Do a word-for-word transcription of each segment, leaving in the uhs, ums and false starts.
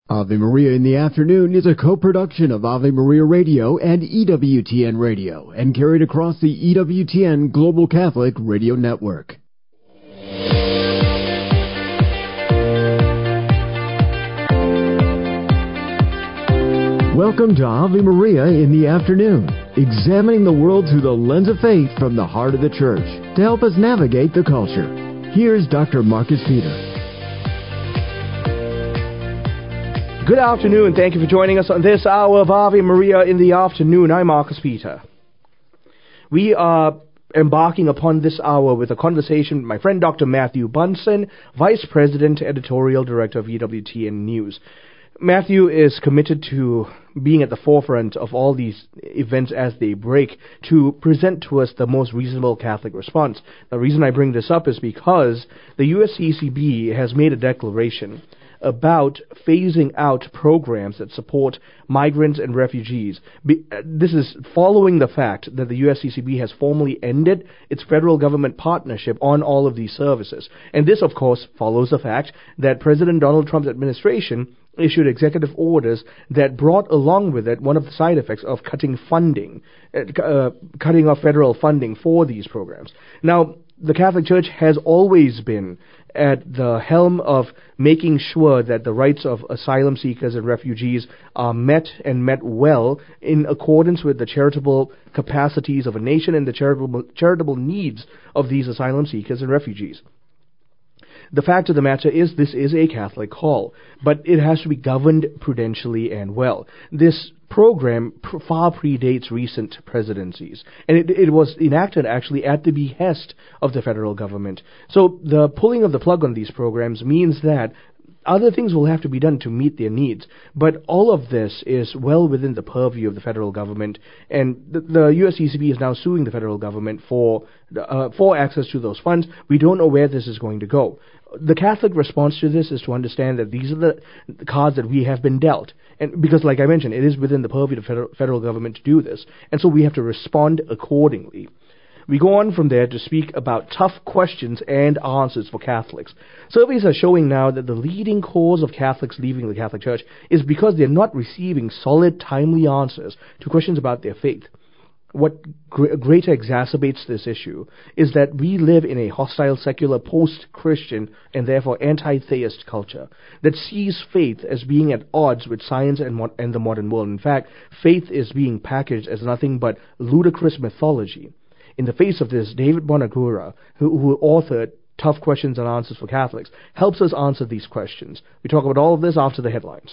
Ave Maria in the Afternoon is a co-production of Ave Maria Radio and E W T N Radio and carried across the E W T N Global Catholic Radio Network. Welcome to Ave Maria in the Afternoon, examining the world through the lens of faith from the heart of the Church to help us navigate the culture. Here's Doctor Marcus Peter. Good afternoon. Thank you for joining us on this hour of Ave Maria in the Afternoon. I'm Marcus Peter. We are embarking upon this hour with a conversation with my friend Doctor Matthew Bunson, Vice President, Editorial Director of E W T N News. Matthew is committed to being at the forefront of all these events as they break to present to us the most reasonable Catholic response. The reason I bring this up is because the U S C C B has made a declaration about phasing out programs that support migrants and refugees. Be, uh, this is following the fact that the U S C C B has formally ended its federal government partnership on all of these services. And this, of course, follows the fact that President Donald Trump's administration issued executive orders that brought along with it one of the side effects of cutting funding, uh, uh, cutting off federal funding for these programs. Now, the Catholic Church has always been at the helm of making sure that the rights of asylum seekers and refugees are met and met well in accordance with the charitable capacities of a nation and the charitable, charitable needs of these asylum seekers and refugees. The fact of the matter is this is a Catholic call, but it has to be governed prudentially and well. This program pr- far predates recent presidencies, and it, it was enacted actually at the behest of the federal government. So the pulling of the plug on these programs means that other things will have to be done to meet their needs, but all of this is well within the purview of the federal government, and the, the U S C C B is now suing the federal government for uh, for access to those funds. We don't know where this is going to go. The Catholic response to this is to understand that these are the cards that we have been dealt, and because, like I mentioned, it is within the purview of the federal, federal government to do this, and so we have to respond accordingly. We go on from there to speak about tough questions and answers for Catholics. Surveys are showing now that the leading cause of Catholics leaving the Catholic Church is because they're not receiving solid, timely answers to questions about their faith. What gr- greater exacerbates this issue is that we live in a hostile, secular, post-Christian, and therefore anti-theist culture that sees faith as being at odds with science and, mo- and the modern world. In fact, faith is being packaged as nothing but ludicrous mythology. In the face of this, David Bonagura, who, who authored Tough Questions and Answers for Catholics, helps us answer these questions. We talk about all of this after the headlines.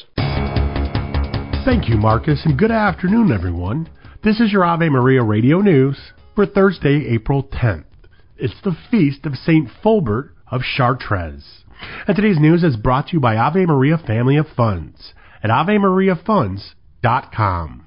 Thank you, Marcus, and good afternoon, everyone. This is your Ave Maria Radio News for Thursday, April tenth. It's the feast of Saint Fulbert of Chartres. And today's news is brought to you by Ave Maria Family of Funds at ave maria funds dot com.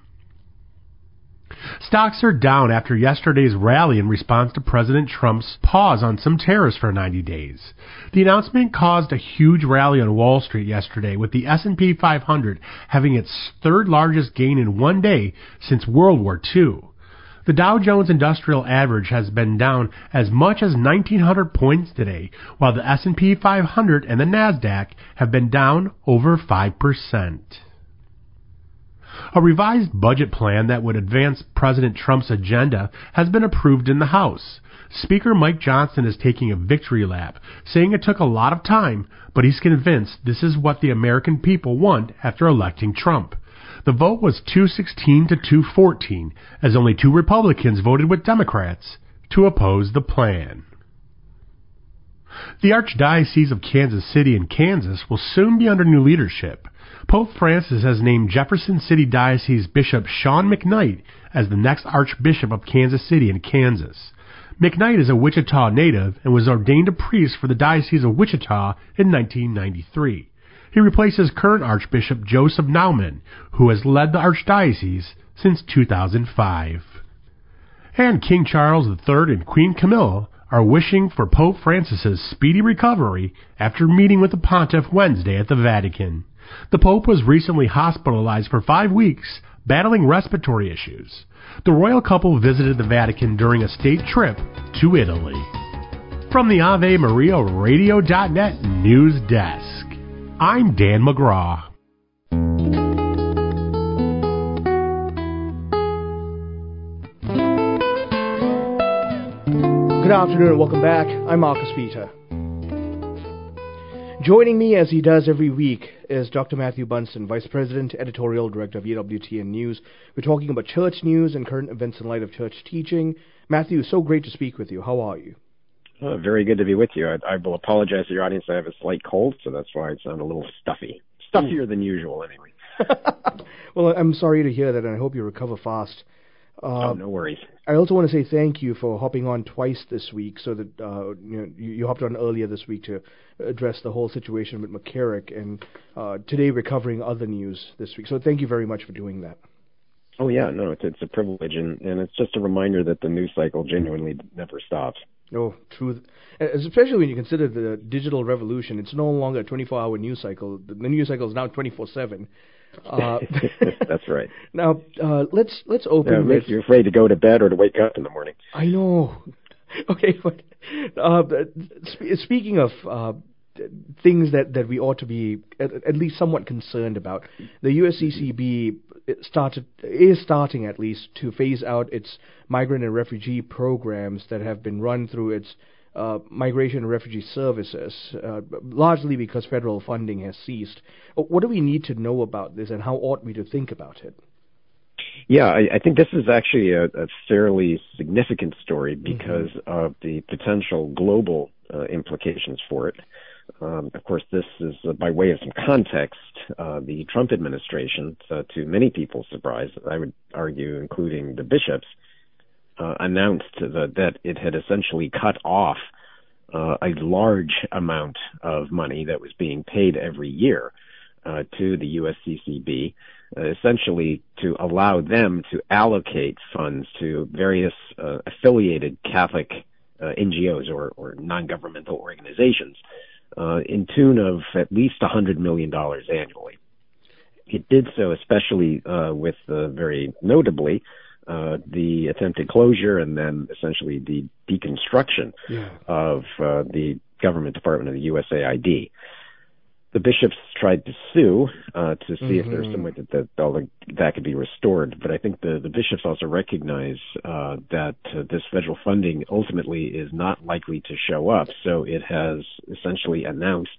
Stocks are down after yesterday's rally in response to President Trump's pause on some tariffs for ninety days. The announcement caused a huge rally on Wall Street yesterday, with the S and P five hundred having its third largest gain in one day since World War Two. The Dow Jones Industrial Average has been down as much as nineteen hundred points today, while the S and P five hundred and the NASDAQ have been down over five percent. A revised budget plan that would advance President Trump's agenda has been approved in the House. Speaker Mike Johnson is taking a victory lap, saying it took a lot of time, but he's convinced this is what the American people want after electing Trump. The vote was two sixteen to two fourteen, as only two Republicans voted with Democrats to oppose the plan. The Archdiocese of Kansas City in Kansas will soon be under new leadership. Pope Francis has named Jefferson City Diocese Bishop Sean McKnight as the next Archbishop of Kansas City in Kansas. McKnight is a Wichita native and was ordained a priest for the Diocese of Wichita in nineteen ninety-three. He replaces current Archbishop Joseph Naumann, who has led the Archdiocese since two thousand five. And King Charles the Third and Queen Camilla are wishing for Pope Francis's speedy recovery after meeting with the Pontiff Wednesday at the Vatican. The Pope was recently hospitalized for five weeks, battling respiratory issues. The royal couple visited the Vatican during a state trip to Italy. From the Ave Maria Radio dot net News Desk, I'm Dan McGraw. Good afternoon and welcome back. I'm Marcus Peter. Joining me as he does every week is Doctor Matthew Bunson, Vice President, Editorial Director of E W T N News. We're talking about church news and current events in light of church teaching. Matthew, so great to speak with you. How are you? Oh, very good to be with you. I, I will apologize to your audience. I have a slight cold, so that's why I sound a little stuffy. Stuffier than usual, anyway. Well, I'm sorry to hear that, and I hope you recover fast. Uh, oh, no worries. I also want to say thank you for hopping on twice this week, so that uh, you, know, you, you hopped on earlier this week to address the whole situation with McCarrick, and uh, today we're covering other news this week. So thank you very much for doing that. Oh, yeah, no, it's, it's a privilege, and, and it's just a reminder that the news cycle genuinely never stops. Oh, true. Especially when you consider the digital revolution. It's no longer a twenty-four hour news cycle. The news cycle is now twenty-four seven. Uh, That's right. Now, uh, let's let's open. Yeah, it makes you afraid to go to bed or to wake up in the morning. I know. Okay, but uh, sp- speaking of uh, things that, that we ought to be at, at least somewhat concerned about, the U S C C B started is starting at least to phase out its migrant and refugee programs that have been run through its uh, migration and refugee services, uh, largely because federal funding has ceased. What do we need to know about this, and how ought we to think about it? Yeah, I, I think this is actually a, a fairly significant story because mm-hmm. of the potential global uh, implications for it. Um, of course, this is uh, by way of some context. Uh, the Trump administration, uh, to many people's surprise, I would argue, including the bishops, uh, announced the, that it had essentially cut off uh, a large amount of money that was being paid every year uh, to the U S C C B, uh, essentially to allow them to allocate funds to various uh, affiliated Catholic uh, N G Os or, or non-governmental organizations. Uh, in tune of at least one hundred million dollars annually. It did so especially uh, with, uh, very notably, uh, the attempted closure and then essentially the deconstruction yeah. of uh, the government department of the U S A I D. The bishops tried to sue uh, to see mm-hmm. if there's some way that that, that that could be restored, but I think the, the bishops also recognize uh, that uh, this federal funding ultimately is not likely to show up, so it has essentially announced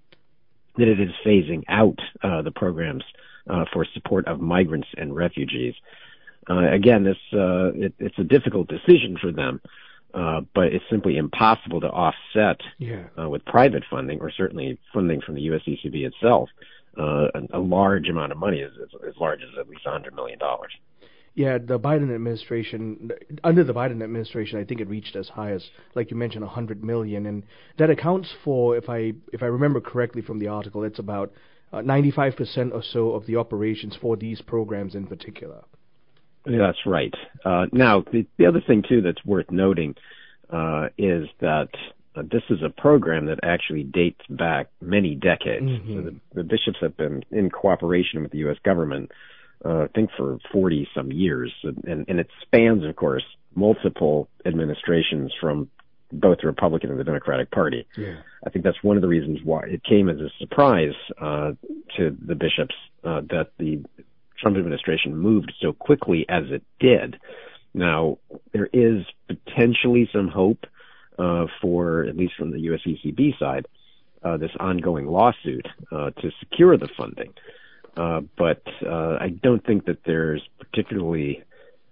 that it is phasing out uh, the programs uh, for support of migrants and refugees. Uh, again, this uh, it, it's a difficult decision for them. Uh, but it's simply impossible to offset yeah. uh, with private funding, or certainly funding from the U S C C B itself, uh, a, a large amount of money, as, as large as at least one hundred million dollars. Yeah, the Biden administration, under the Biden administration, I think it reached as high as, like you mentioned, one hundred million dollars, and that accounts for, if I if I remember correctly from the article, it's about uh, ninety-five percent or so of the operations for these programs in particular. Yeah, that's right. Uh, now, the, the other thing, too, that's worth noting uh, is that uh, this is a program that actually dates back many decades. Mm-hmm. So the, the bishops have been in cooperation with the U S government, uh, I think, for forty-some years. And, and it spans, of course, multiple administrations from both the Republican and the Democratic Party. Yeah. I think that's one of the reasons why it came as a surprise uh, to the bishops uh, that the Trump administration moved so quickly as it did. Now, there is potentially some hope uh, for, at least from the U S C C B side, uh, this ongoing lawsuit uh, to secure the funding. Uh, but uh, I don't think that there's particularly,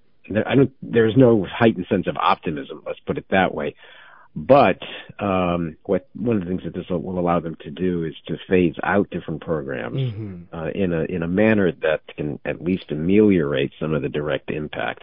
I don't, there's no heightened sense of optimism, let's put it that way. But um, what one of the things that this will allow them to do is to phase out different programs mm-hmm. uh, in a in a manner that can at least ameliorate some of the direct impact.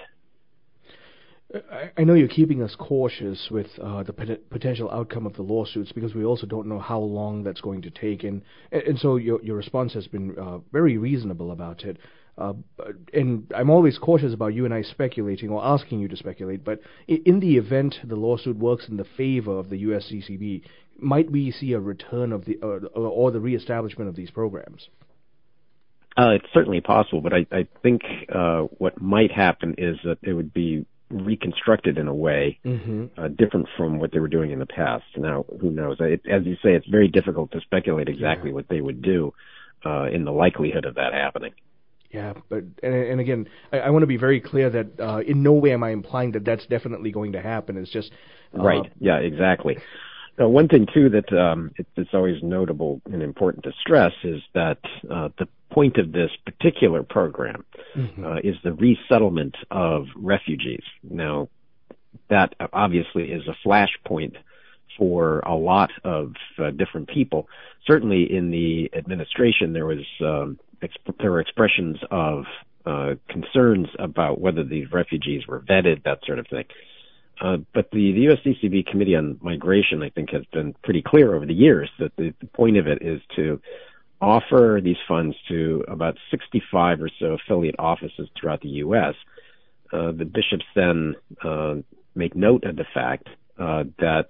I, I know you're keeping us cautious with uh, the pot- potential outcome of the lawsuits because we also don't know how long that's going to take, and and so your your response has been uh, very reasonable about it. Uh, and I'm always cautious about you and I speculating or asking you to speculate, but in the event the lawsuit works in the favor of the U S C C B, might we see a return of the uh, or the reestablishment of these programs? Uh, it's certainly possible, but I, I think uh, what might happen is that it would be reconstructed in a way mm-hmm. uh, different from what they were doing in the past. Now, who knows? It, as you say, it's very difficult to speculate exactly yeah. what they would do uh, in the likelihood of that happening. Yeah, but and, and again, I, I want to be very clear that uh, in no way am I implying that that's definitely going to happen. It's just Right. Uh, yeah, exactly. Now, one thing, too, that um, it, it's always notable and important to stress is that uh, the point of this particular program mm-hmm. uh, is the resettlement of refugees. Now, that obviously is a flashpoint for a lot of uh, different people. Certainly in the administration, there was um, exp- there were expressions of uh, concerns about whether these refugees were vetted, that sort of thing. Uh, but the, the U S C C B Committee on Migration, I think, has been pretty clear over the years that the, the point of it is to offer these funds to about sixty-five or so affiliate offices throughout the U S. Uh, the bishops then uh, make note of the fact uh, that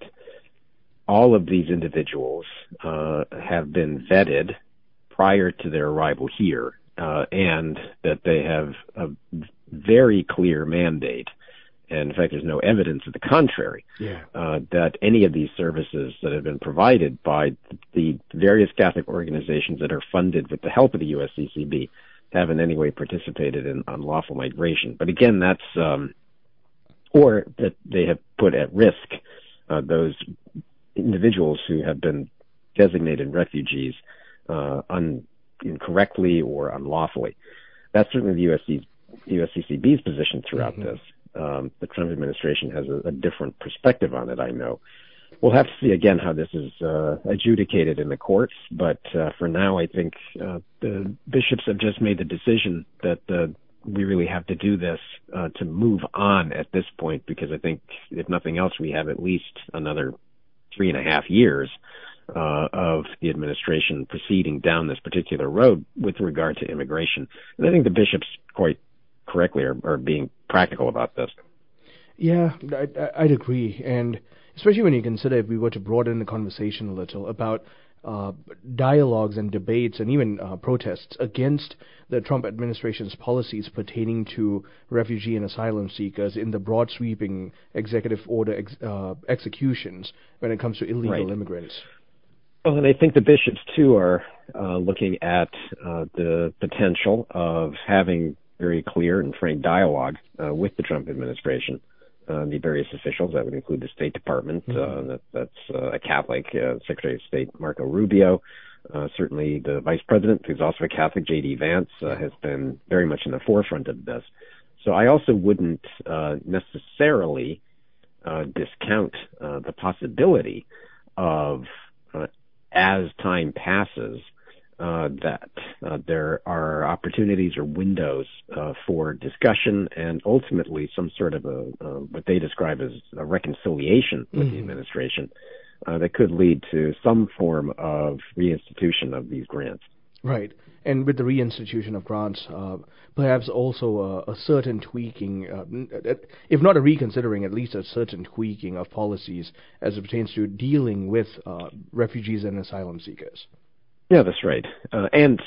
all of these individuals uh, have been vetted prior to their arrival here, uh, and that they have a very clear mandate. And in fact, there's no evidence of the contrary, yeah. uh, that any of these services that have been provided by the various Catholic organizations that are funded with the help of the U S C C B have in any way participated in unlawful migration. But again, that's, um, or that they have put at risk uh, those individuals who have been designated refugees uh, un- incorrectly or unlawfully. That's certainly the U S C, U S C C B's position throughout mm-hmm. this. Um, the Trump administration has a, a different perspective on it, I know. We'll have to see again how this is uh, adjudicated in the courts, but uh, for now I think uh, the bishops have just made the decision that uh, we really have to do this uh, to move on at this point, because I think, if nothing else, we have at least another three and a half years uh, of the administration proceeding down this particular road with regard to immigration. And I think the bishops quite correctly are, are being practical about this. Yeah, I, I'd agree. And especially when you consider, if we were to broaden the conversation a little about uh, dialogues and debates and even uh, protests against the Trump administration's policies pertaining to refugee and asylum seekers in the broad sweeping executive order ex- uh, executions when it comes to illegal right. immigrants. Well, and I think the bishops, too, are uh, looking at uh, the potential of having very clear and frank dialogue uh, with the Trump administration, uh, the various officials. That would include the State Department. Mm-hmm. Uh, that, that's uh, a Catholic, uh, Secretary of State Marco Rubio. Uh, certainly the Vice President, who's also a Catholic, J D Vance, uh, has been very much in the forefront of this. So I also wouldn't uh, necessarily uh, discount uh, the possibility of, uh, as time passes, Uh, that uh, there are opportunities or windows uh, for discussion and ultimately some sort of a uh, what they describe as a reconciliation with mm-hmm. the administration uh, that could lead to some form of reinstitution of these grants. Right. And with the reinstitution of grants, uh, perhaps also a, a certain tweaking, uh, if not a reconsidering, at least a certain tweaking of policies as it pertains to dealing with uh, refugees and asylum seekers. Yeah, that's right. Uh, and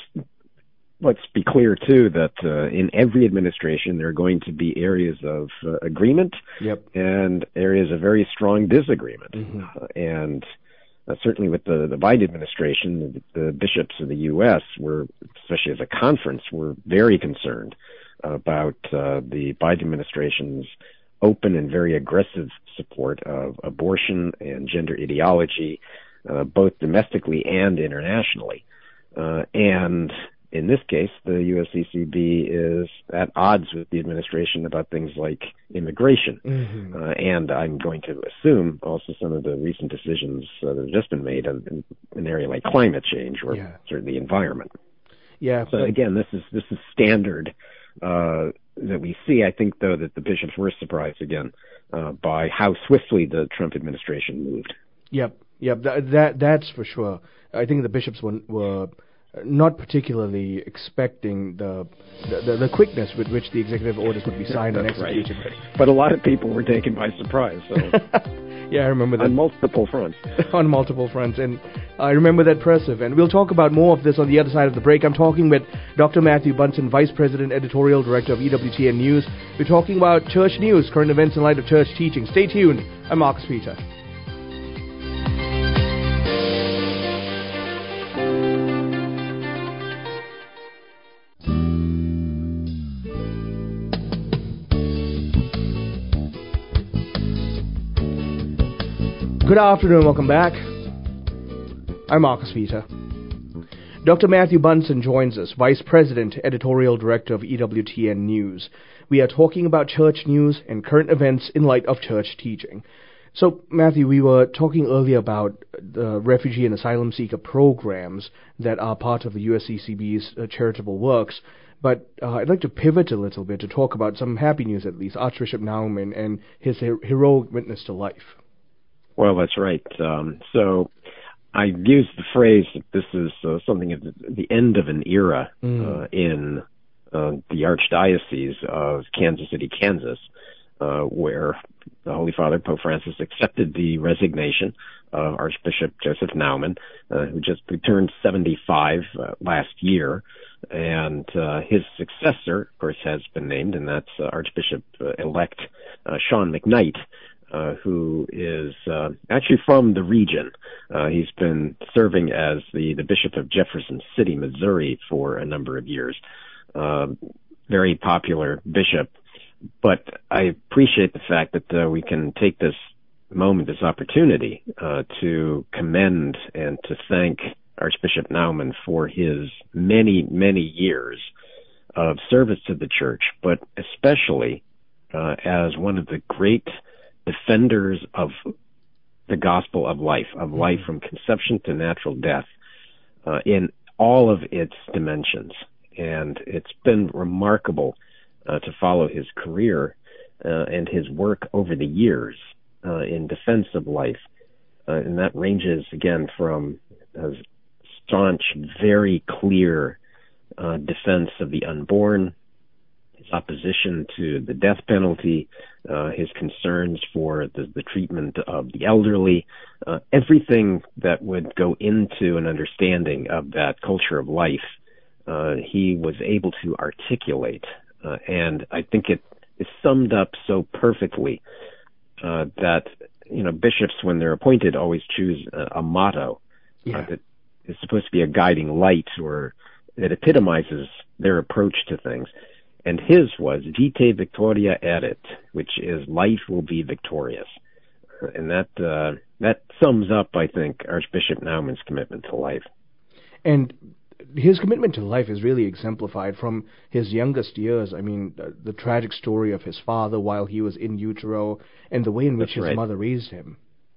let's be clear, too, that uh, in every administration there are going to be areas of uh, agreement yep. and areas of very strong disagreement. Mm-hmm. Uh, and uh, certainly with the, the Biden administration, the, the bishops of the U S were, especially as a conference, were very concerned about uh, the Biden administration's open and very aggressive support of abortion and gender ideology, Uh, both domestically and internationally. Uh, and in this case, the U S C C B is at odds with the administration about things like immigration. Mm-hmm. Uh, and I'm going to assume also some of the recent decisions uh, that have just been made in, in an area like climate change or yeah. certainly the environment. Yeah. So but again, this is this is standard uh, that we see. I think, though, that the bishops were surprised again uh, by how swiftly the Trump administration moved. Yep. Yep, that, that that's for sure. I think the bishops were, were not particularly expecting the, the the quickness with which the executive orders would be signed and executed. Right. But a lot of people were taken by surprise. So. Yeah, I remember that. On multiple fronts. On multiple fronts, and I remember that press event. We'll talk about more of this on the other side of the break. I'm talking with Doctor Matthew Bunson, Vice President, Editorial Director of E W T N News. We're talking about church news, current events in light of church teaching. Stay tuned. I'm Marcus Peter. Good afternoon, welcome back. I'm Marcus Peter. Doctor Matthew Bunson joins us, Vice President, Editorial Director of E W T N News. We are talking about church news and current events in light of church teaching. So, Matthew, we were talking earlier about the refugee and asylum seeker programs that are part of the U S C C B's uh, charitable works. But uh, I'd like to pivot a little bit to talk about some happy news, at least, Archbishop Naumann and his her- heroic witness to life. Well, that's right. Um, so I used the phrase that this is uh, something at the, the end of an era mm. uh, in uh, the Archdiocese of Kansas City, Kansas, uh, where the Holy Father, Pope Francis, accepted the resignation of Archbishop Joseph Naumann, uh, who just turned seventy-five uh, last year. And uh, his successor, of course, has been named, and that's uh, Archbishop-elect uh, Sean McKnight, uh, who is uh, actually from the region. Uh, he's been serving as the, the Bishop of Jefferson City, Missouri, for a number of years. Uh, very popular bishop. But I appreciate the fact that uh, we can take this moment, this opportunity, uh, to commend and to thank Archbishop Naumann for his many, many years of service to the church, but especially uh, as one of the great defenders of the gospel of life, of life from conception to natural death, uh, in all of its dimensions. And it's been remarkable uh, to follow his career uh, and his work over the years uh, in defense of life. Uh, and that ranges, again, from uh, staunch, very clear uh, defense of the unborn, his opposition to the death penalty, uh, his concerns for the, the treatment of the elderly, uh, everything that would go into an understanding of that culture of life, uh, he was able to articulate. Uh, and I think it is summed up so perfectly uh, that, you know, bishops, when they're appointed, always choose a, a motto yeah. uh, that is supposed to be a guiding light or that epitomizes their approach to things. And his was Vitae Victoria Erit, which is life will be victorious. And that uh, that sums up, I think, Archbishop Naumann's commitment to life. And his commitment to life is really exemplified from his youngest years. I mean, the, the tragic story of his father while he was in utero and the way in which That's his right. mother raised him.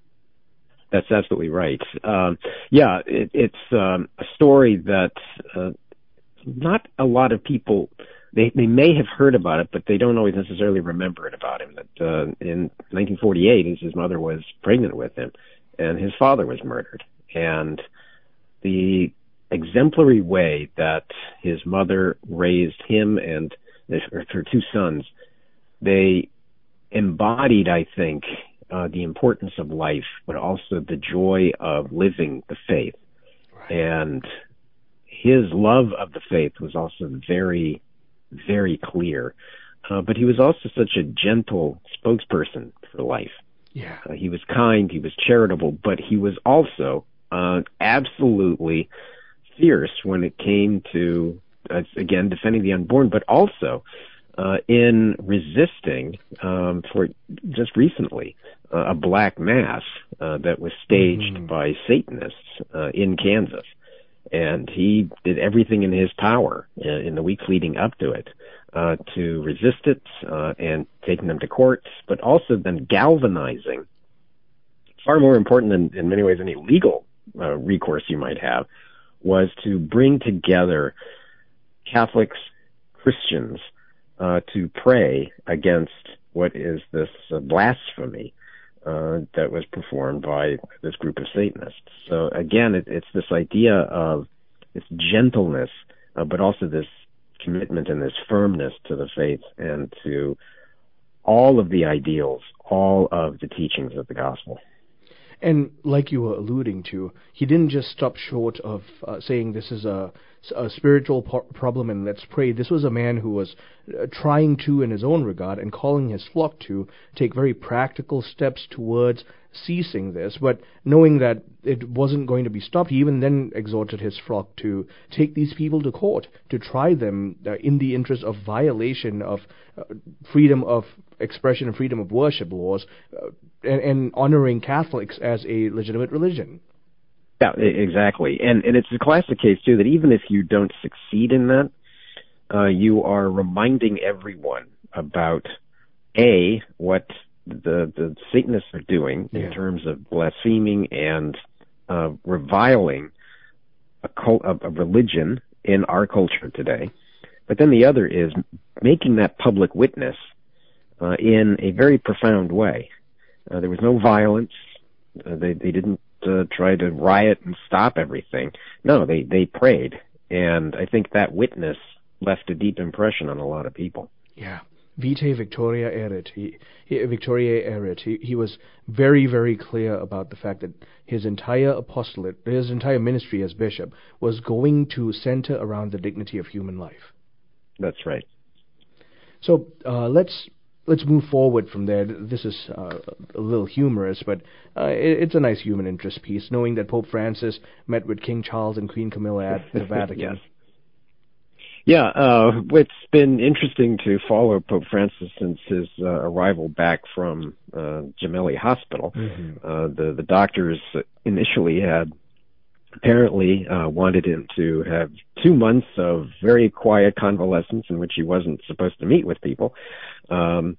That's absolutely right. Um, yeah, it, it's um, a story that uh, not a lot of people, they, they may have heard about it, but they don't always necessarily remember it about him. That uh, in nineteen forty-eight, his mother was pregnant with him, and his father was murdered. And the exemplary way that his mother raised him and her, her two sons, they embodied, I think, Uh, the importance of life, but also the joy of living the faith. Right. And his love of the faith was also very, very clear. Uh, but he was also such a gentle spokesperson for life. Yeah. Uh, he was kind, he was charitable, but he was also uh, absolutely fierce when it came to, uh, again, defending the unborn, but also Uh, in resisting, um, for just recently, uh, a black mass uh, that was staged mm-hmm. by Satanists uh, in Kansas. And he did everything in his power uh, in the weeks leading up to it uh, to resist it uh, and taking them to courts, but also then galvanizing, far more important than in many ways any legal uh, recourse you might have, was to bring together Catholics, Christians, Uh, to pray against what is this uh, blasphemy uh, that was performed by this group of Satanists. So again, it, it's this idea of this gentleness, uh, but also this commitment and this firmness to the faith and to all of the ideals, all of the teachings of the gospel. And like you were alluding to, he didn't just stop short of uh, saying this is a a spiritual po- problem and let's pray. This was a man who was uh, trying to, in his own regard, and calling his flock to take very practical steps towards ceasing this, but knowing that it wasn't going to be stopped, he even then exhorted his flock to take these people to court, to try them uh, in the interest of violation of uh, freedom of expression and freedom of worship laws, uh, and, and honoring Catholics as a legitimate religion. Yeah, exactly. And and it's a classic case, too, that even if you don't succeed in that, uh, you are reminding everyone about, A, what the the Satanists are doing in yeah. terms of blaspheming and uh, reviling a, cult, a, a religion in our culture today. But then the other is making that public witness uh, in a very profound way. Uh, there was no violence. Uh, they they didn't uh, try to riot and stop everything. No, they they prayed, and I think that witness left a deep impression on a lot of people. Yeah. Vitae Victoria Erit. He, he, Victoriae Erit. He, he was very, very clear about the fact that his entire apostolate, his entire ministry as bishop, was going to center around the dignity of human life. That's right. So uh, let's let's move forward from there. This is uh, a little humorous, but uh, it, it's a nice human interest piece, knowing that Pope Francis met with King Charles and Queen Camilla at the Vatican. Yes. Yeah, uh, it's been interesting to follow Pope Francis since his uh, arrival back from uh, Gemelli Hospital. Mm-hmm. Uh, the, the doctors initially had apparently uh, wanted him to have two months of very quiet convalescence in which he wasn't supposed to meet with people. Um,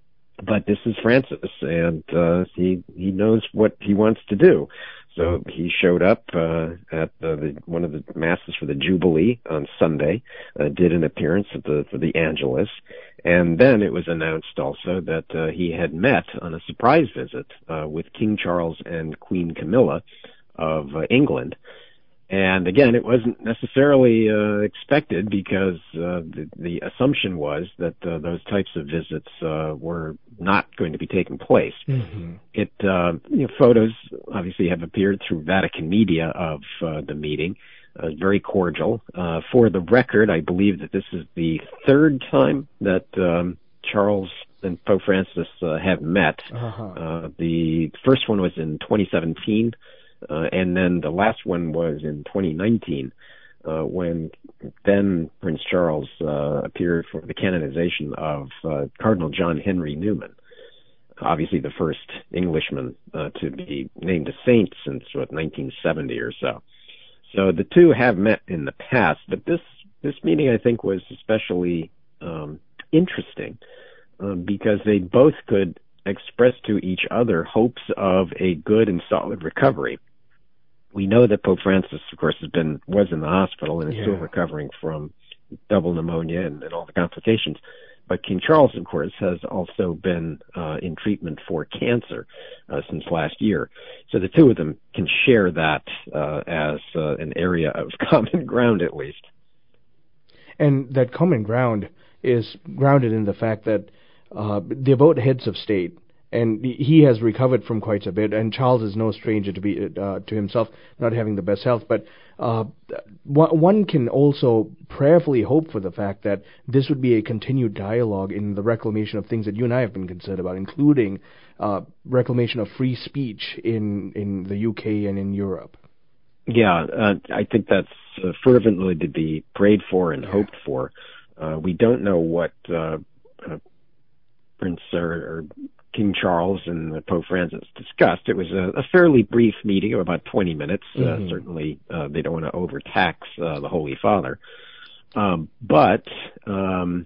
but this is Francis, and uh, he he knows what he wants to do. So he showed up uh, at uh, the, one of the masses for the Jubilee on Sunday, uh, did an appearance at the for the Angelus, and then it was announced also that uh, he had met on a surprise visit uh, with King Charles and Queen Camilla of uh, England. And again, it wasn't necessarily uh, expected because uh, the, the assumption was that uh, those types of visits uh, were not going to be taking place. Mm-hmm. It uh, you know, photos obviously have appeared through Vatican media of uh, the meeting. Uh, very cordial. Uh, for the record, I believe that this is the third time that um, Charles and Pope Francis uh, have met. Uh-huh. Uh, the first one was in twenty seventeen. Uh, and then the last one was in twenty nineteen, uh, when then Prince Charles uh, appeared for the canonization of uh, Cardinal John Henry Newman, obviously the first Englishman uh, to be named a saint since, what, nineteen seventy or so. So the two have met in the past, but this, this meeting, I think, was especially um, interesting uh, because they both could express to each other hopes of a good and solid recovery. We know that Pope Francis, of course, has been was in the hospital and is yeah. still recovering from double pneumonia and, and all the complications. But King Charles, of course, has also been uh, in treatment for cancer uh, since last year. So the two of them can share that uh, as uh, an area of common ground, at least. And that common ground is grounded in the fact that uh, they're both heads of state. And he has recovered from quite a bit, and Charles is no stranger to be uh, to himself not having the best health. But uh, one can also prayerfully hope for the fact that this would be a continued dialogue in the reclamation of things that you and I have been concerned about, including uh, reclamation of free speech in, in the U K and in Europe. Yeah, uh, I think that's uh, fervently to be prayed for and yeah. hoped for. Uh, we don't know what uh, uh, Prince or, or King Charles and Pope Francis discussed. It was a, a fairly brief meeting of about twenty minutes. Mm-hmm. Uh, certainly, uh, they don't want to overtax uh, the Holy Father. Um, but um,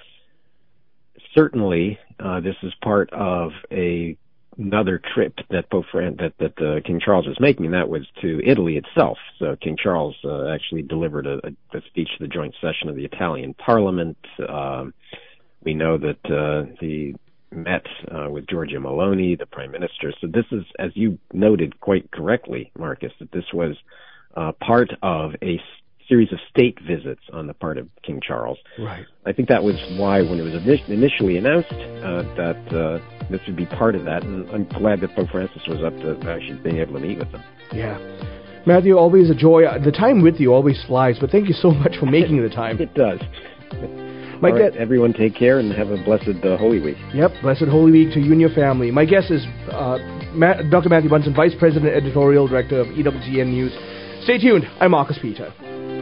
certainly, uh, this is part of a another trip that Pope Fran- that that uh, King Charles was making, and that was to Italy itself. So King Charles uh, actually delivered a, a speech to the joint session of the Italian Parliament. Um, we know that uh, the met uh, with Giorgia Meloni, the Prime Minister. So this is, as you noted quite correctly, Marcus, that this was uh, part of a s- series of state visits on the part of King Charles. Right. I think that was why, when it was initially announced, uh, that uh, this would be part of that, and I'm glad that Pope Francis was up to actually being able to meet with them. Yeah. Matthew, always a joy. The time with you always flies, but thank you so much for making the time. It does. My All right, guest, everyone take care and have a blessed uh, Holy Week. Yep, blessed Holy Week to you and your family. My guest is uh, Matt, Doctor Matthew Bunson, Vice President, Editorial Director of E W T N News. Stay tuned. I'm Marcus Peter.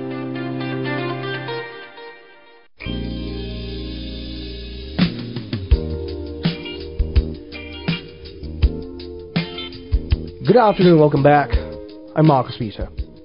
Good afternoon, welcome back. I'm Marcus Peter.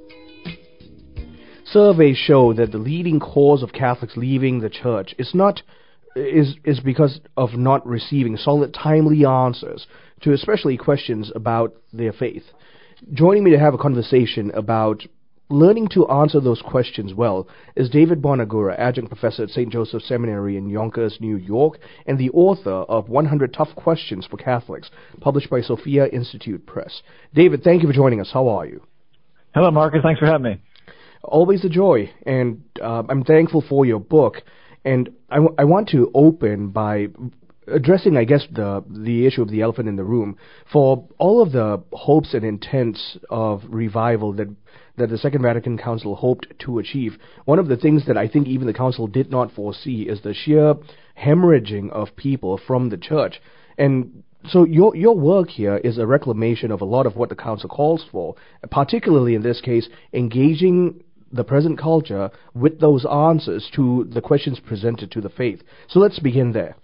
Surveys show that the leading cause of Catholics leaving the church is not is is because of not receiving solid, timely answers to especially questions about their faith. Joining me to have a conversation about learning to answer those questions well is David Bonagura, adjunct professor at Saint Joseph Seminary in Yonkers, New York, and the author of one hundred Tough Questions for Catholics, published by Sophia Institute Press. David, thank you for joining us. How are you? Hello, Marcus. Thanks for having me. Always a joy, and uh, I'm thankful for your book. And I, w- I want to open by addressing, I guess, the the issue of the elephant in the room. For all of the hopes and intents of revival that that the Second Vatican Council hoped to achieve, one of the things that I think even the Council did not foresee is the sheer hemorrhaging of people from the Church. And so your your work here is a reclamation of a lot of what the Council calls for, particularly in this case, engaging the present culture with those answers to the questions presented to the faith. So let's begin there.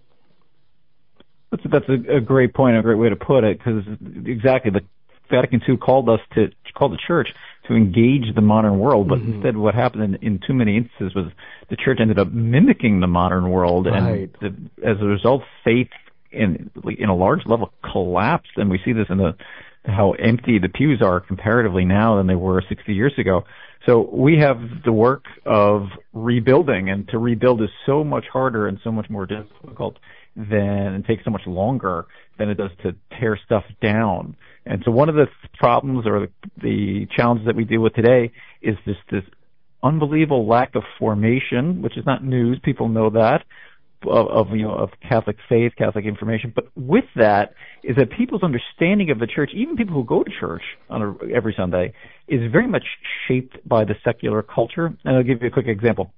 That's, that's a, a great point, a great way to put it, because exactly, the Vatican two called us to, called the Church to engage the modern world, but mm-hmm. instead what happened in, in too many instances was the Church ended up mimicking the modern world, right. and the, as a result, faith in, in a large level collapsed, and we see this in the how empty the pews are comparatively now than they were sixty years ago. So we have the work of rebuilding, and to rebuild is so much harder and so much more difficult than, and takes so much longer than it does to tear stuff down. And so one of the problems or the, the challenges that we deal with today is this, this unbelievable lack of formation, which is not news, people know that, of, of you know of Catholic faith, Catholic information. But with that is that people's understanding of the Church, even people who go to church on a, every Sunday, is very much shaped by the secular culture. And I'll give you a quick example.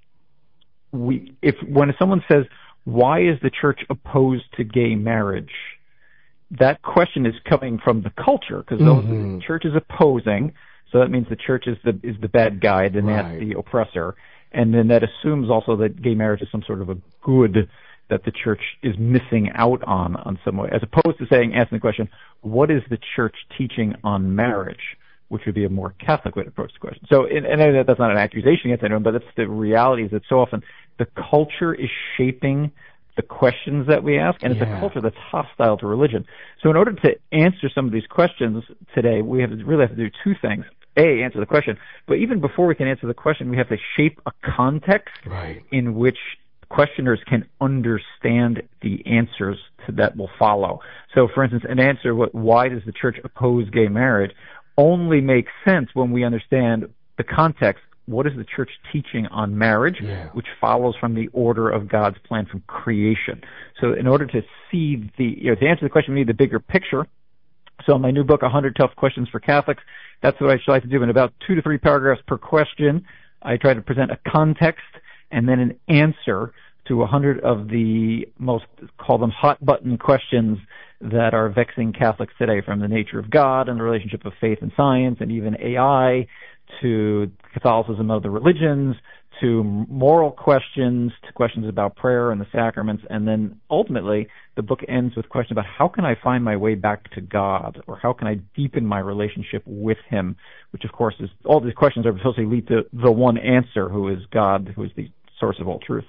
We, if when someone says, "Why is the Church opposed to gay marriage?" that question is coming from the culture, because mm-hmm. the Church is opposing, so that means the Church is the is the bad guy, the right. nasty oppressor. And then that assumes also that gay marriage is some sort of a good that the Church is missing out on, on some way, as opposed to saying, asking the question, what is the Church teaching on marriage, which would be a more Catholic way to approach the question. So, and, and I know that that's not an accusation against anyone, but that's the reality is that so often the culture is shaping the questions that we ask, and it's yeah. a culture that's hostile to religion. So in order to answer some of these questions today, we have to really have to do two things. A, answer the question, but even before we can answer the question, we have to shape a context right. in which questioners can understand the answers to that will follow. So, for instance, an answer, what, why does the Church oppose gay marriage, only makes sense when we understand the context. What is the Church teaching on marriage, yeah. which follows from the order of God's plan from creation. So in order to see the, you know, to answer the question, we need the bigger picture. So in my new book, one hundred Tough Questions for Catholics, that's what I try to do. In about two to three paragraphs per question, I try to present a context and then an answer to one hundred of the most, call them hot button questions that are vexing Catholics today, from the nature of God and the relationship of faith and science and even A I, to Catholicism of the religions, to moral questions, to questions about prayer and the sacraments, and then ultimately the book ends with questions about how can I find my way back to God, or how can I deepen my relationship with Him, which of course is, all these questions are supposed to lead to the one answer, who is God, who is the source of all truth.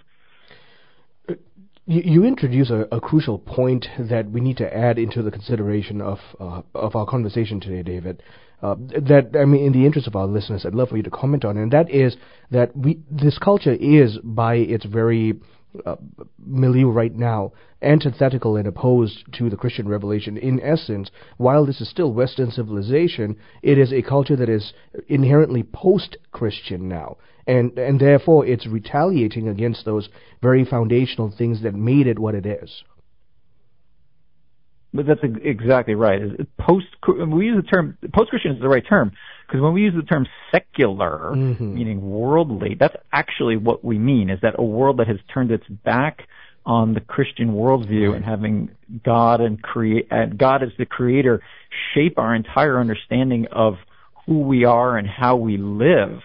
You, you introduce a, a crucial point that we need to add into the consideration of uh, of our conversation today, David. Uh, that, I mean, in the interest of our listeners, I'd love for you to comment on it, and that is that we this culture is, by its very uh, milieu right now, antithetical and opposed to the Christian revelation. In essence, while this is still Western civilization, it is a culture that is inherently post-Christian now, and and therefore it's retaliating against those very foundational things that made it what it is. But that's exactly right. Post, we use the term, post-Christian is the right term, because when we use the term secular, mm-hmm. meaning worldly, that's actually what we mean, is that a world that has turned its back on the Christian worldview right. and having God and create, and God as the creator shape our entire understanding of who we are and how we live,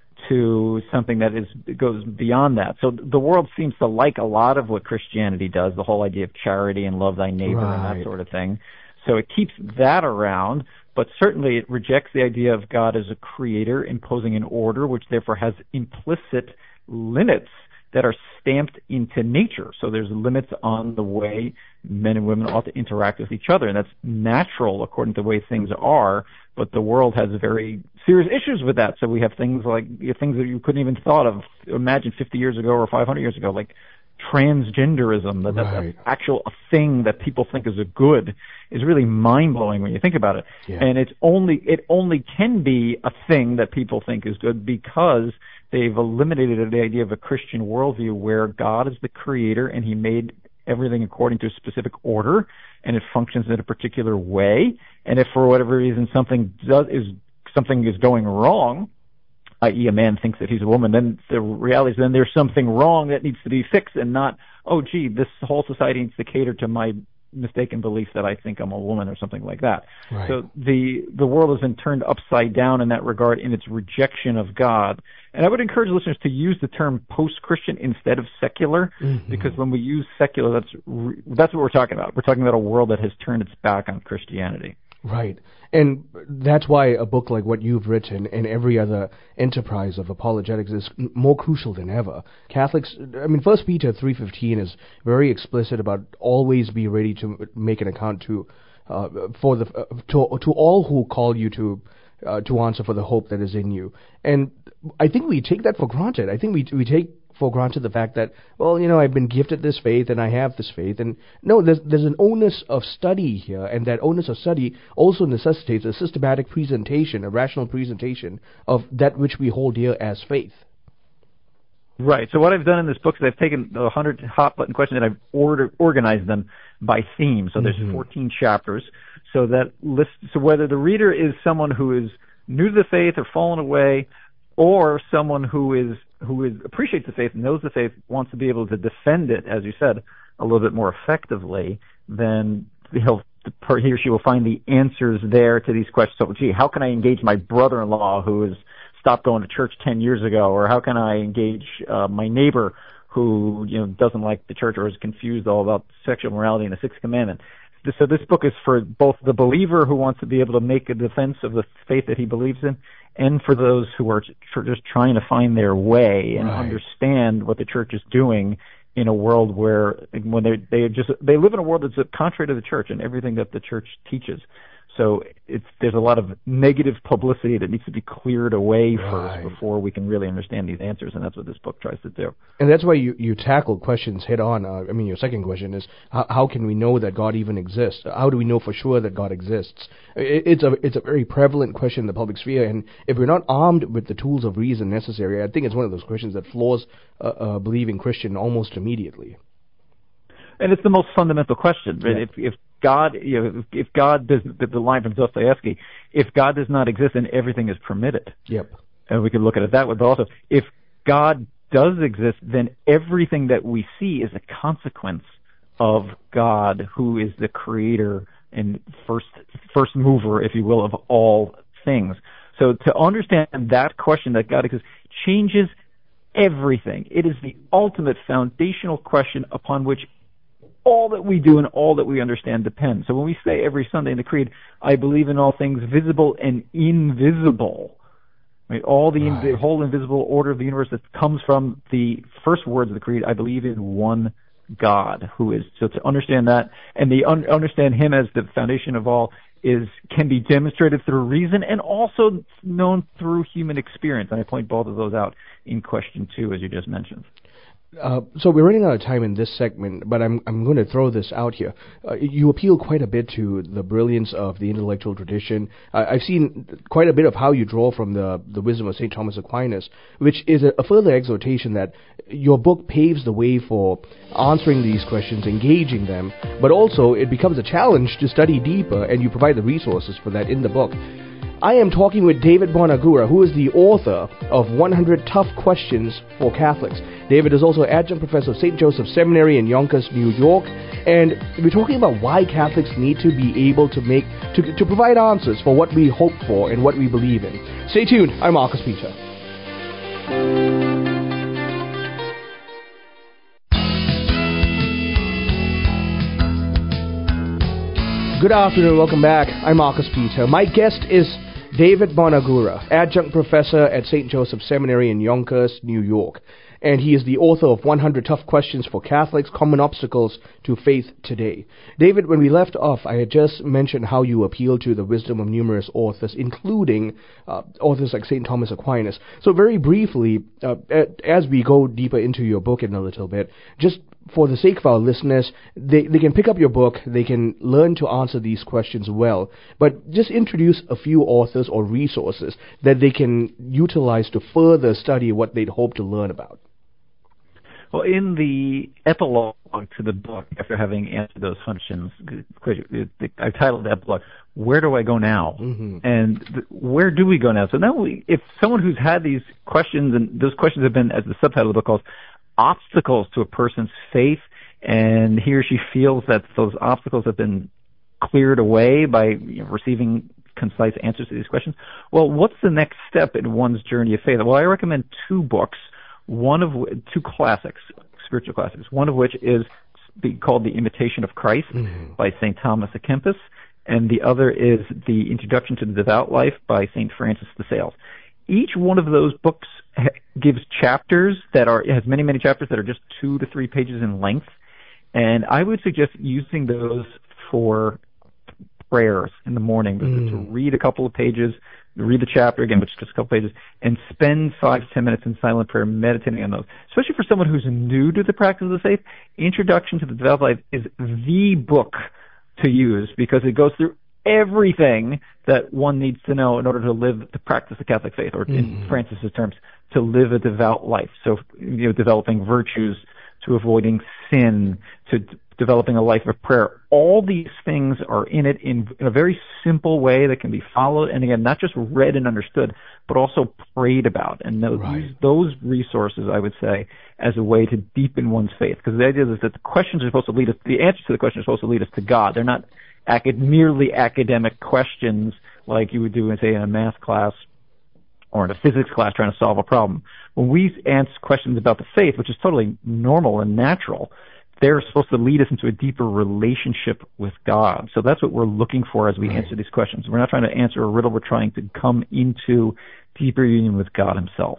to something that is goes beyond that. So the world seems to like a lot of what Christianity does, the whole idea of charity and love thy neighbor right. and that sort of thing. So it keeps that around, but certainly it rejects the idea of God as a creator imposing an order, which therefore has implicit limits that are stamped into nature. So there's limits on the way men and women ought to interact with each other, and that's natural according to the way things are, but the world has very serious issues with that. So we have things like things that you couldn't even thought of, imagine fifty years ago or five hundred years ago, like transgenderism, that right. that's actual a thing that people think is a good, is really mind-blowing when you think about it. Yeah. And it's only it only can be a thing that people think is good because they've eliminated the idea of a Christian worldview where God is the creator and he made everything according to a specific order, and it functions in a particular way. And if for whatever reason something does is something is going wrong, that is a man thinks that he's a woman, then the reality is then there's something wrong that needs to be fixed, and not, oh gee, this whole society needs to cater to my mistaken belief that I think I'm a woman or something like that. Right. So the the world has been turned upside down in that regard in its rejection of God. And I would encourage listeners to use the term post-Christian instead of secular, mm-hmm. because when we use secular, that's re- that's what we're talking about. We're talking about a world that has turned its back on Christianity. Right. And that's why a book like what you've written and every other enterprise of apologetics is more crucial than ever. Catholics, I mean, First Peter three fifteen is very explicit about always be ready to make an account to uh, for the uh, to to all who call you to uh, to answer for the hope that is in you. And I think we take that for granted. I think we we take for granted the fact that, well, you know, I've been gifted this faith and I have this faith. And no, there's there's an onus of study here, and that onus of study also necessitates a systematic presentation, a rational presentation of that which we hold dear as faith. Right. So what I've done in this book is I've taken the one hundred hot button questions and I've order, organized them by theme. So there's mm-hmm. fourteen chapters. So that list. So whether the reader is someone who is new to the faith or fallen away, or someone who is who is appreciates the faith, knows the faith, wants to be able to defend it, as you said, a little bit more effectively, then he'll he or she will find the answers there to these questions. So, gee, how can I engage my brother-in-law who has stopped going to church ten years ago, or how can I engage uh, my neighbor who you know doesn't like the church or is confused all about sexual morality and the Sixth Commandment? So this book is for both the believer who wants to be able to make a defense of the faith that he believes in, and for those who are just trying to find their way and right. understand what the church is doing in a world where when they they just they live in a world that's contrary to the church and everything that the church teaches. So it's there's a lot of negative publicity that needs to be cleared away right. first before we can really understand these answers, and that's what this book tries to do. And that's why you, you tackle questions head on. Uh, I mean, your second question is, how, how can we know that God even exists? How do we know for sure that God exists? It, it's a it's a very prevalent question in the public sphere, and if we're not armed with the tools of reason necessary, I think it's one of those questions that floors a, a believing Christian almost immediately. And it's the most fundamental question. Right? Yeah. If, if God, you know, if God does, the line from Dostoevsky, if God does not exist, then everything is permitted. Yep. And we could look at it that way. But also, if God does exist, then everything that we see is a consequence of God, who is the creator and first first mover, if you will, of all things. So to understand that question, that God exists, changes everything. It is the ultimate foundational question upon which all that we do and all that we understand depends. So when we say every Sunday in the Creed, I believe in all things visible and invisible, right? All the, right. the whole invisible order of the universe that comes from the first words of the Creed, I believe in one God who is. So to understand that and the un- understand Him as the foundation of all is can be demonstrated through reason and also known through human experience. And I point both of those out in question two, as you just mentioned. Uh, so we're running out of time in this segment, but I'm I'm going to throw this out here. Uh, you appeal quite a bit to the brilliance of the intellectual tradition. Uh, I've seen quite a bit of how you draw from the the wisdom of Saint Thomas Aquinas, which is a, a further exhortation that your book paves the way for answering these questions, engaging them, but also it becomes a challenge to study deeper, and you provide the resources for that in the book. I am talking with David Bonagura, who is the author of one hundred Tough Questions for Catholics. David is also adjunct professor of Saint Joseph Seminary in Yonkers, New York, and we're talking about why Catholics need to be able to make to, to provide answers for what we hope for and what we believe in. Stay tuned. I'm Marcus Peter. Good afternoon. Welcome back. I'm Marcus Peter. My guest is David Bonagura, adjunct professor at Saint Joseph Seminary in Yonkers, New York. And he is the author of one hundred Tough Questions for Catholics, Common Obstacles to Faith Today. David, when we left off, I had just mentioned how you appeal to the wisdom of numerous authors, including uh, authors like Saint Thomas Aquinas. So very briefly, uh, as we go deeper into your book in a little bit, just for the sake of our listeners, they, they can pick up your book, they can learn to answer these questions well, but just introduce a few authors or resources that they can utilize to further study what they'd hope to learn about. Well, in the epilogue to the book, after having answered those questions, I titled the epilogue, Where Do I Go Now? Mm-hmm. And th- where do we go now? So now we, if someone who's had these questions, and those questions have been, as the subtitle of the book calls, obstacles to a person's faith, and he or she feels that those obstacles have been cleared away by you know, receiving concise answers to these questions. Well, what's the next step in one's journey of faith? Well, I recommend two books, one of w- two classics, spiritual classics, one of which is the, called The Imitation of Christ mm-hmm. by Saint Thomas à Kempis, and the other is The Introduction to the Devout Life by Saint Francis de Sales. Each one of those books ha- gives chapters that are, has many, many chapters that are just two to three pages in length. And I would suggest using those for prayers in the morning, mm. to read a couple of pages, read the chapter again, which is just a couple pages, and spend five to ten minutes in silent prayer meditating on those. Especially for someone who's new to the practice of the faith, Introduction to the Devout Life is the book to use because it goes through everything that one needs to know in order to live, to practice the Catholic faith, or in mm. Francis's terms, to live a devout life. So, you know, developing virtues, to avoiding sin, to d- developing a life of prayer. All these things are in it in, in a very simple way that can be followed, and again, not just read and understood, but also prayed about. And those, right. those resources, I would say, as a way to deepen one's faith. Because the idea is that the questions are supposed to lead us, the answers to the questions are supposed to lead us to God. They're not Acad- merely academic questions like you would do in, say, in a math class or in a physics class trying to solve a problem. When we answer questions about the faith, which is totally normal and natural, they're supposed to lead us into a deeper relationship with God. So that's what we're looking for as we right. answer these questions. We're not trying to answer a riddle. We're trying to come into deeper union with God himself.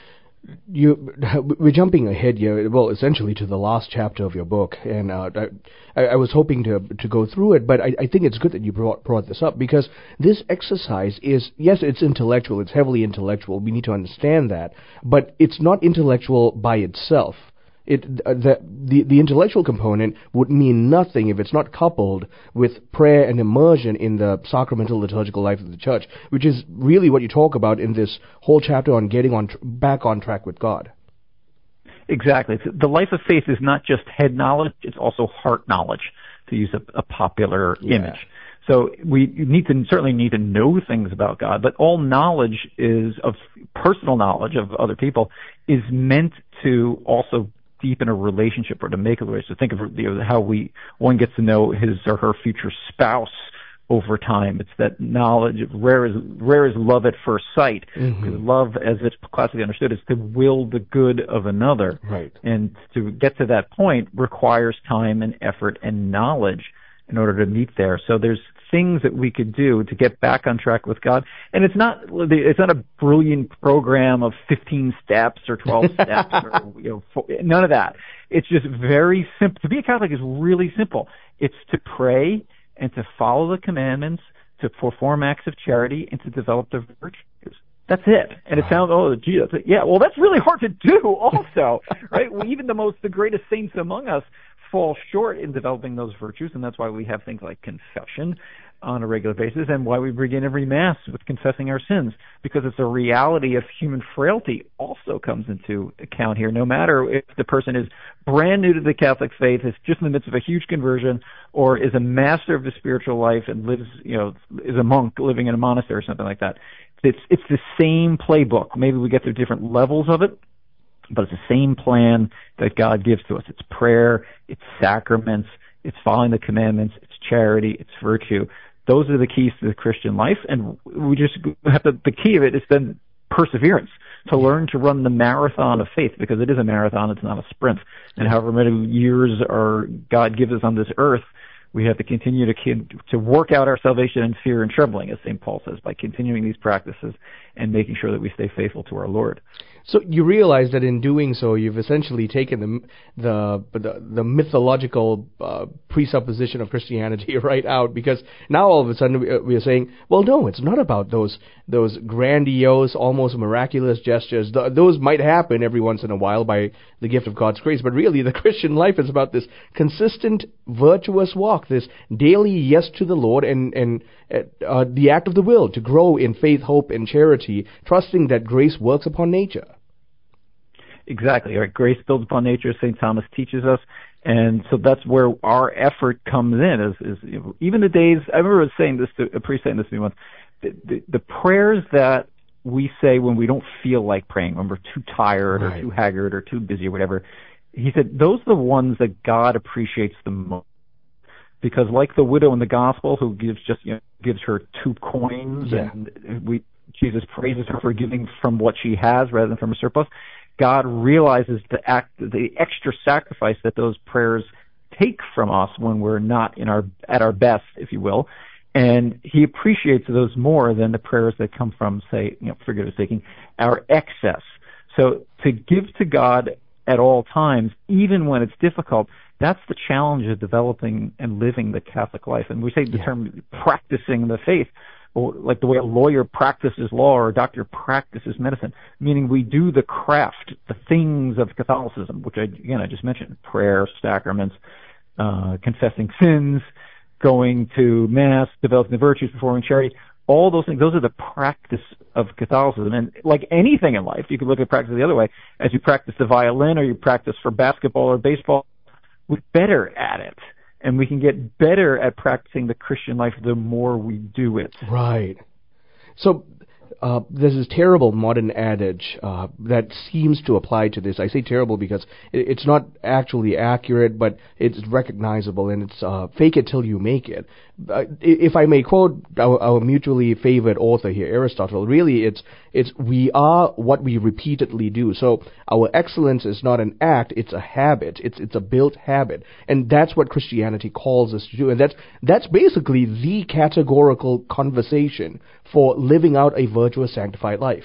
You, we're jumping ahead here, well, essentially to the last chapter of your book, and uh, I, I was hoping to to go through it, but I, I think it's good that you brought, brought this up, because this exercise is, yes, it's intellectual, it's heavily intellectual, we need to understand that, but it's not intellectual by itself. It uh, the, the the intellectual component would mean nothing if it's not coupled with prayer and immersion in the sacramental liturgical life of the Church, which is really what you talk about in this whole chapter on getting on tr- back on track with God. Exactly. The life of faith is not just head knowledge; it's also heart knowledge, to use a, a popular yeah. image. So we need to certainly need to know things about God, but all knowledge is of personal knowledge of other people is meant to also deepen a relationship or to make a relationship. So think of you know, how we one gets to know his or her future spouse over time. It's that knowledge. Rare is rare is love at first sight. Mm-hmm. Love, as it's classically understood, is to will the good of another. Right. And to get to that point requires time and effort and knowledge in order to meet there. So there's things that we could do to get back on track with God. And it's not it's not a brilliant program of fifteen steps or twelve steps or you know four, none of that. It's just very simple. To be a Catholic is really simple. It's to pray and to follow the commandments, to perform acts of charity, and to develop the virtues. That's it. And it sounds, oh, gee, that's it. Yeah, well, that's really hard to do also, right? Well, even the most, the greatest saints among us fall short in developing those virtues, and that's why we have things like confession on a regular basis, and why we begin every Mass with confessing our sins, because it's a reality of human frailty also comes into account here, no matter if the person is brand new to the Catholic faith, is just in the midst of a huge conversion, or is a master of the spiritual life and lives, you know, is a monk living in a monastery or something like that. It's, it's the same playbook. Maybe we get through different levels of it, but it's the same plan that God gives to us. It's prayer, it's sacraments, it's following the commandments, it's charity, it's virtue. Those are the keys to the Christian life, and we just have to, the key of it is then perseverance, to learn to run the marathon of faith, because it is a marathon, it's not a sprint. And however many years our God gives us on this earth, we have to continue to to work out our salvation in fear and trembling, as Saint Paul says, by continuing these practices and making sure that we stay faithful to our Lord. So you realize that in doing so, you've essentially taken the the the, the mythological uh, presupposition of Christianity right out, because now all of a sudden we are saying, well, no, it's not about those those grandiose, almost miraculous gestures. Th- those might happen every once in a while by the gift of God's grace, but really the Christian life is about this consistent, virtuous walk, this daily yes to the Lord, and and uh, the act of the will to grow in faith, hope, and charity, trusting that grace works upon nature. Exactly. Right. Grace builds upon nature, Saint Thomas teaches us, and so that's where our effort comes in. Is, is you know, even the days. I remember saying this to a priest saying this to me once. The, the, the prayers that we say when we don't feel like praying, when we're too tired right. or too haggard or too busy or whatever, he said those are the ones that God appreciates the most. Because like the widow in the gospel who gives just you know gives her two coins, yeah. and we Jesus praises her for giving from what she has rather than from a surplus. God realizes the act, the extra sacrifice that those prayers take from us when we're not in our at our best, if you will, and He appreciates those more than the prayers that come from, say, you know, for goodness sake, our excess. So to give to God at all times, even when it's difficult, that's the challenge of developing and living the Catholic life. And we say the yeah. term practicing the faith, or like the way a lawyer practices law or a doctor practices medicine, meaning we do the craft, the things of Catholicism, which I, again, I just mentioned, prayer, sacraments, uh, confessing sins, going to Mass, developing the virtues, performing charity, all those things, those are the practice of Catholicism. And like anything in life, you can look at practice the other way. As you practice the violin or you practice for basketball or baseball, we're better at it. And we can get better at practicing the Christian life the more we do it. Right. So uh, there's this terrible modern adage uh, that seems to apply to this. I say terrible because it, it's not actually accurate, but it's recognizable, and it's uh, fake it till you make it. Uh, if I may quote our, our mutually favored author here, Aristotle, really it's it's we are what we repeatedly do. So our excellence is not an act, it's a habit. It's it's a built habit. And that's what Christianity calls us to do. And that's that's basically the categorical conversation for living out a virtuous, sanctified life.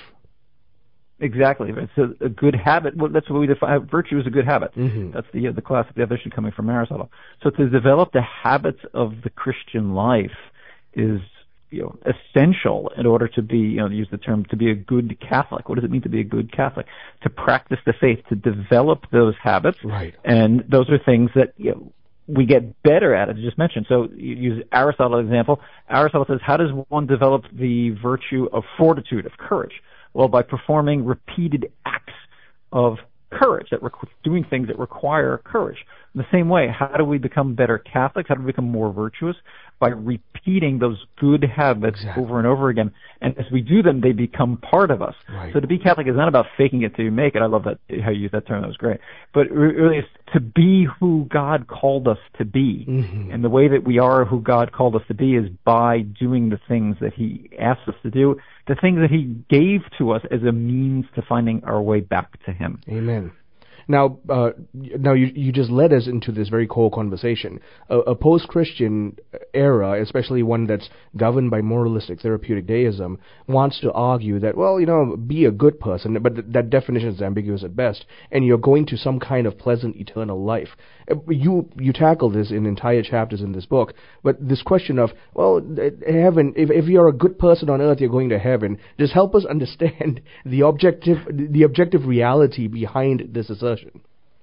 Exactly. It's a, a good habit. Well, that's what we define. Virtue is a good habit. Mm-hmm. That's the uh, the classic definition coming from Aristotle. So to develop the habits of the Christian life is, you know, essential in order to be, you know, to use the term, to be a good Catholic. What does it mean to be a good Catholic? To practice the faith, to develop those habits. Right. And those are things that, you know, we get better at, as I just mentioned. So you use Aristotle as an example. Aristotle says, how does one develop the virtue of fortitude, of courage? Well, by performing repeated acts of courage, that requ- doing things that require courage. In the same way, how do we become better Catholics? How do we become more virtuous? By repeating those good habits exactly. over and over again. And as we do them, they become part of us. Right. So to be Catholic is not about faking it till you make it. I love that, how you used that term. That was great. But really, it's to be who God called us to be. Mm-hmm. And the way that we are who God called us to be is by doing the things that He asked us to do, the things that He gave to us as a means to finding our way back to Him. Amen. Now, uh, now you you just led us into this very core conversation. A, a post-Christian era, especially one that's governed by moralistic therapeutic deism, wants to argue that, well, you know, be a good person, but th- that definition is ambiguous at best, and you're going to some kind of pleasant eternal life. Uh, You you tackle this in entire chapters in this book, but this question of, well, heaven, if if you're a good person on earth, you're going to heaven. Just help us understand the objective the objective reality behind this assertion.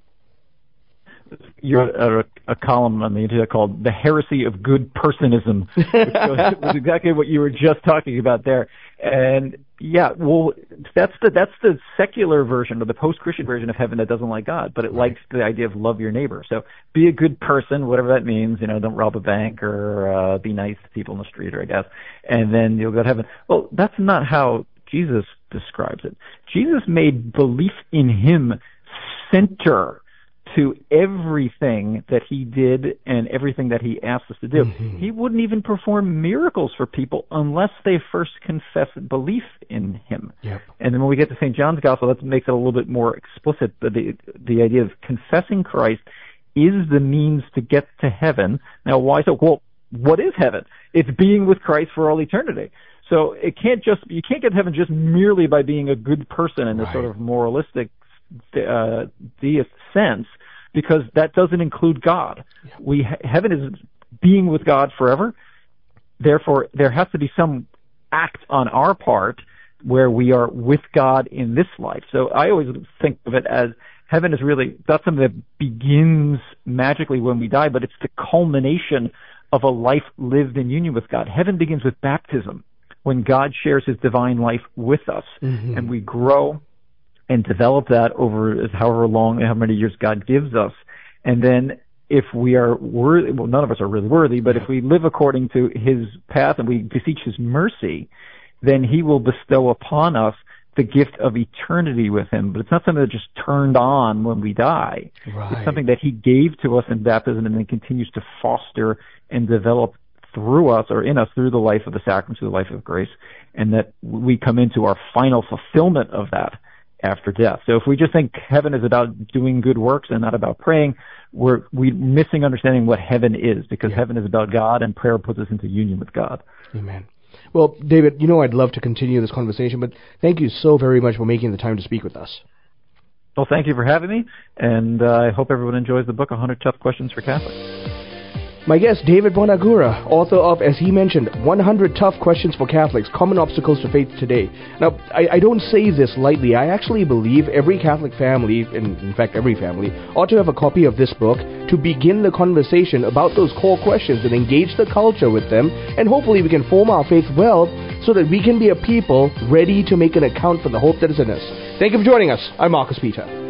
You're a, a column on the internet called "The Heresy of Good Personism," which was exactly what you were just talking about there. And yeah, well, that's the that's the secular version or the post-Christian version of heaven that doesn't like God, but it right. likes the idea of love your neighbor. So be a good person, whatever that means. You know, don't rob a bank or uh, be nice to people in the street, or I guess, and then you'll go to heaven. Well, that's not how Jesus describes it. Jesus made belief in him center to everything that he did and everything that he asked us to do. Mm-hmm. He wouldn't even perform miracles for people unless they first confess belief in him. Yep. And then when we get to Saint John's Gospel, that makes it a little bit more explicit. But the, the idea of confessing Christ is the means to get to heaven. Now, why so? Well, what is heaven? It's being with Christ for all eternity. So it can't just you can't get to heaven just merely by being a good person in this right. sort of moralistic uh, deist sense, because that doesn't include God. Yeah. We heaven is being with God forever. Therefore, there has to be some act on our part where we are with God in this life. So I always think of it as heaven is really not something that begins magically when we die, but it's the culmination of a life lived in union with God. Heaven begins with baptism, when God shares his divine life with us, mm-hmm. and we grow and develop that over however long, how many years God gives us. And then if we are worthy, well, none of us are really worthy, but if we live according to his path and we beseech his mercy, then he will bestow upon us the gift of eternity with him. But it's not something that just turned on when we die. Right. It's something that he gave to us in baptism and then continues to foster and develop through us or in us through the life of the sacrament, through the life of grace, and that we come into our final fulfillment of that after death. So if we just think heaven is about doing good works and not about praying, we're we missing understanding what heaven is, because yeah. heaven is about God, and prayer puts us into union with God. Amen. Well, David, you know I'd love to continue this conversation, but thank you so very much for making the time to speak with us. Well, thank you for having me, and uh, I hope everyone enjoys the book, one hundred Tough Questions for Catholics. My guest, David Bonagura, author of, as he mentioned, one hundred Tough Questions for Catholics, Common Obstacles to Faith Today. Now, I, I don't say this lightly. I actually believe every Catholic family, and in fact every family, ought to have a copy of this book to begin the conversation about those core questions and engage the culture with them, and hopefully we can form our faith well so that we can be a people ready to make an account for the hope that is in us. Thank you for joining us. I'm Marcus Peter.